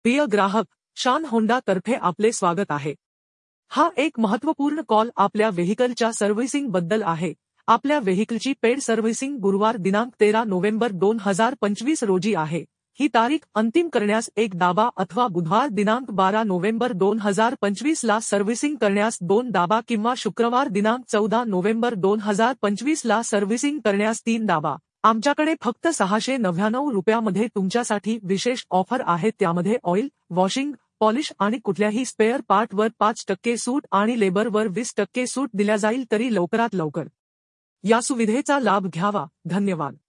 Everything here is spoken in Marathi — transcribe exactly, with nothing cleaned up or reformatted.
प्रिय ग्राहक, शान होंडा तर्फे आपले स्वागत आहे। हा एक महत्त्वपूर्ण कॉल आपल्या व्हेइकलच्या सर्व्हिसिंग बद्दल आहे। आपल्या व्हेइकलची पेड सर्व्हिसिंग गुरुवार दिनांक तेरा नोव्हेंबर दोन हजार पंचवीस रोजी आहे। ही तारीख अंतिम करण्यास एक दाबा अथवा बुधवार दिनांक बारा नोव्हेंबर दोन हजार पंचवीस ला सर्व्हिसिंग करण्यास दोन दाबा किंवा शुक्रवार दिनांक चौदा नोव्हेंबर दोन हजार पंचवीस ला सर्व्हिसिंग करण्यास तीन दाबा। आमच्याकडे फक्त सहाशे नव्याण्णव रुपयामध्ये तुमच्यासाठी विशेष ऑफर आहे। त्यामध्ये ऑइल, वॉशिंग, पॉलिश आणि कुठल्याही स्पेअर पार्टवर पाच टक्के सूट आणि लेबरवर वीस टक्के सूट दिल्या जाईल। तरी लवकरात लवकर या सुविधेचा लाभ घ्यावा। धन्यवाद।